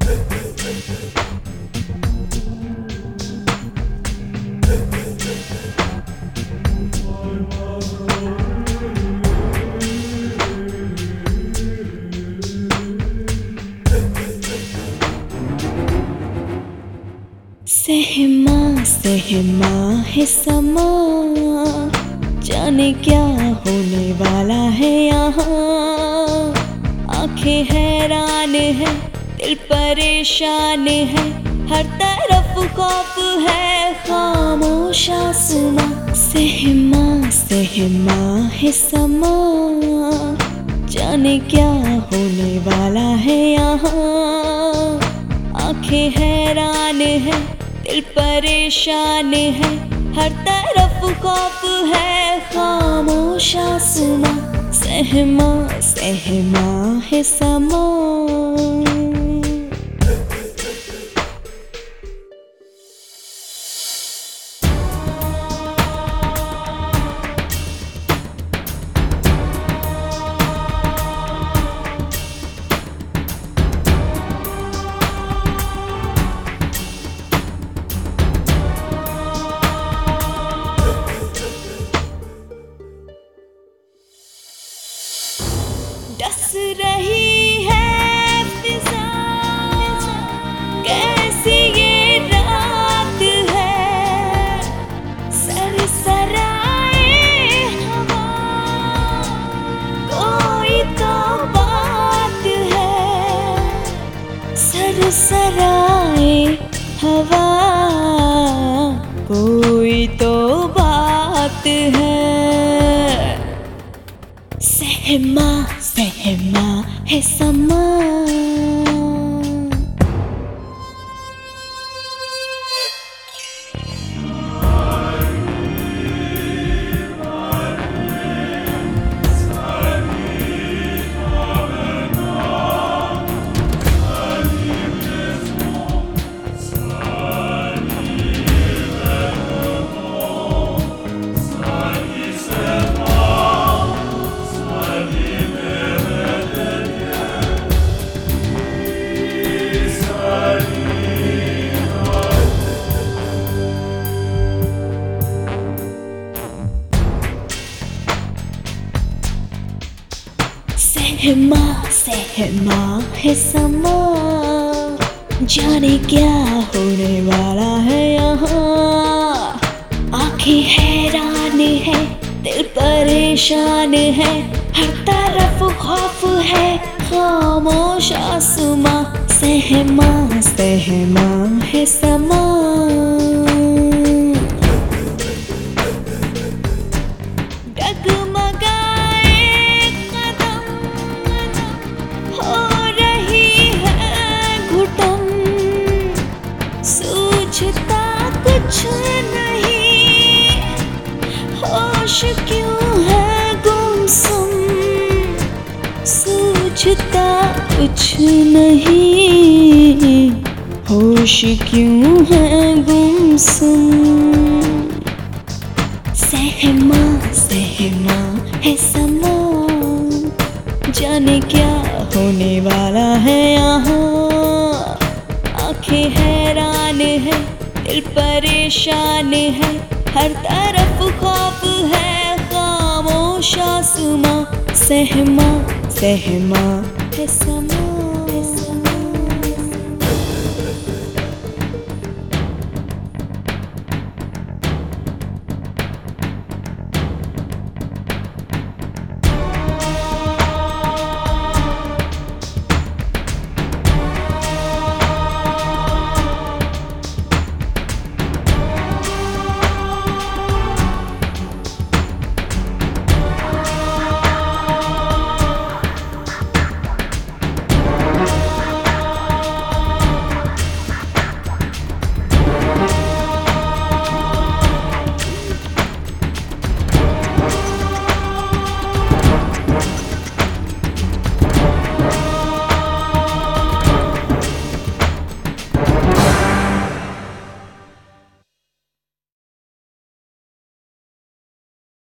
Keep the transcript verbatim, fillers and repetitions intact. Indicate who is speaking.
Speaker 1: सहमा सहमा है समा, जाने क्या होने वाला है यहाँ। आंखें हैरान है, दिल परेशान है, हर तरफ खौफ है, खामोश आसमां। सहमा सहमा है समा, जाने क्या होने वाला है यहाँ। आंखें हैरान है, दिल परेशान है, हर तरफ खौफ है, खामोश आसमां। सहमा सहमा है समा। डस रही है फिजा, कैसी ये रात है। सरसराए हवा, कोई तो बात है। सरसराए हवा, कोई तो बात है। सहमा सहमा है समा। सहमा सहमा है समा, जाने क्या होने वाला है यहाँ। आंखें हैरान है, दिल परेशान है, हर तरफ खौफ है, खामोश आसमां। सहमा सहमा है समा। सूझता कुछ नहीं, होश क्यों है गुमसुम। सूझता कुछ नहीं, होश क्यों है गुमसुम। सहमा सहमा है समा, जाने क्या होने वाला है यहाँ। आंखें हैरान है, दिल परेशान है, हर तरफ खौफ है, खामोश आसमां। सहमा सहमा है समा।